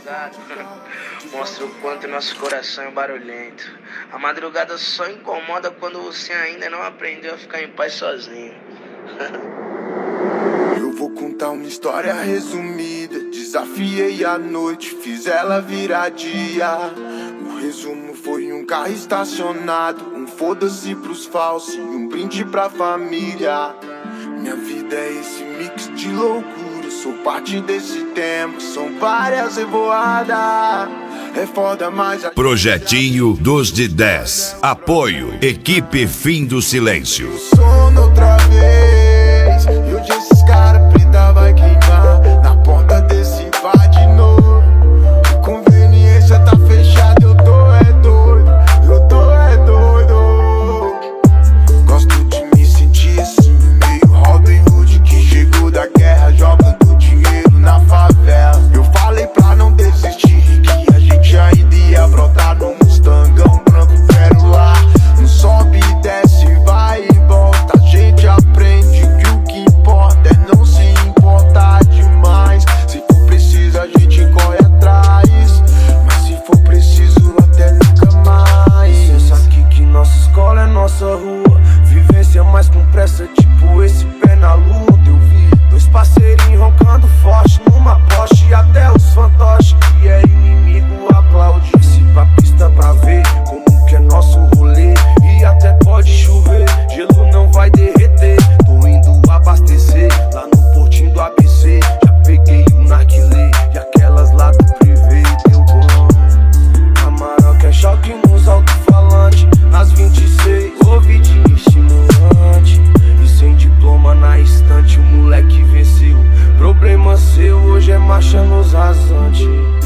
madrugada mostra o quanto nosso coração é barulhento. A madrugada só incomoda quando você ainda não aprendeu a ficar em paz sozinho. Eu vou contar uma história resumida. Desafiei a noite, fiz ela virar dia. O resumo foi um carro estacionado, um foda-se pros falsos e um brinde pra família. Minha vida é esse mix de loucura, sou parte desse tempo, são várias revoadas. É foda, mas Projetinho dos de 10. Apoio Equipe Fim do Silêncio. Sono outra vez, e hoje esses caras preta vai queimar na porta desse bar de novo. Conveniência tá fechada, eu tô é doido, eu tô é doido. Gosto de me sentir assim, meio Robin Hood que chegou da guerra jogando dinheiro na favela. Eu falei pra não desistir, que a gente ainda ia brotar num Mustangão branco, quero lá. Não sobe e desce, vai e volta. A gente aprende que o que importa é não se importar demais. Se for preciso a gente corre atrás, mas se for preciso até nunca mais. Pensa aqui que nossa escola é nossa rua, vivência mais com pressa, tipo esse pé na luta. Eu vi dois parceirinhos roncando forte numa Porsche, e até os fantoches que é inimigo aplaude. Se pra pista pra ver como que é nosso rolê, e até pode chover, gelo não vai derreter. Tô indo abastecer lá no portinho do ABC. Já peguei o narguilé e aquelas lá do privê, deu bom. A Maroca é choque nos alto-falantes, nas 26, ouvidinho estimulante. E sem diploma na estante, o moleque venceu. Problema seu, hoje é marcha nos rasantes.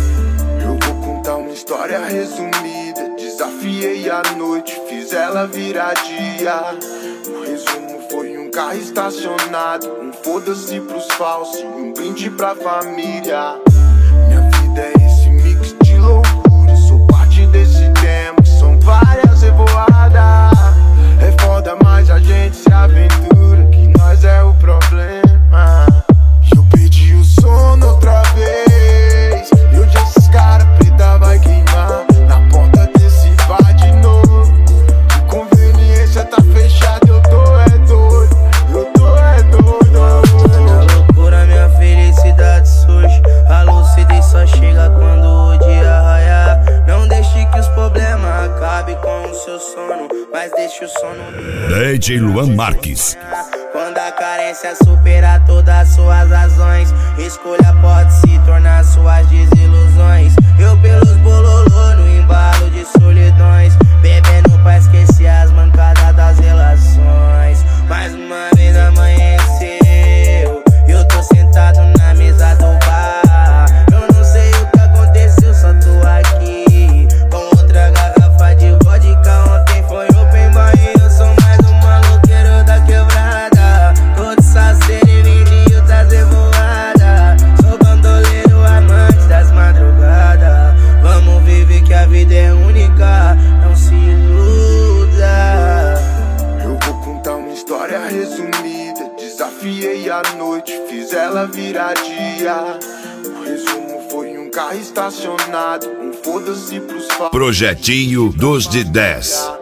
Eu vou contar uma história resumida. Desafiei a noite, fiz ela virar dia. O resumo foi um carro estacionado, um foda-se pros falsos e um brinde pra família. Minha vida é esse mix de loucura, sou parte desse tempo, são várias revoadas. É foda, mas a gente se aventura, que nós é o problema. Eu perdi o sono outra vez, e hoje esses caras preta vai queimar na porta desse bar de novo. De conveniência tá fechada, eu tô é doido, eu tô é doido. Minha loucura, minha felicidade surge. A lucidez só chega quando o dia raiar. Não deixe que os problemas acabem com o seu sono, mas deixe o sono DJ Luan Marques. quando a carência superar todas as suas razões. Escolha pode se tornar suas desilusões. Eu pelos bololô no embalo de solidões, bebendo pra esquecer as mancadas das relações. Mais uma vez amanheceu, eu tô sentado na mesa do bar. Eu não sei o que aconteceu, só tô aqui com outra garrafa de vodka. Ontem foi open bar e eu sou mais um maloqueiro da quebrada. Todo saceiro e lindinho das revoadas. Sou bandoleiro, amante das madrugadas. Vamos viver que a vida é única, não se iluda. Eu vou contar uma história resumida. Desafiei a noite, fiz ela virar dia. O resumo foi um carro estacionado, um foda-se pros falsos. Projetinho dos de 10.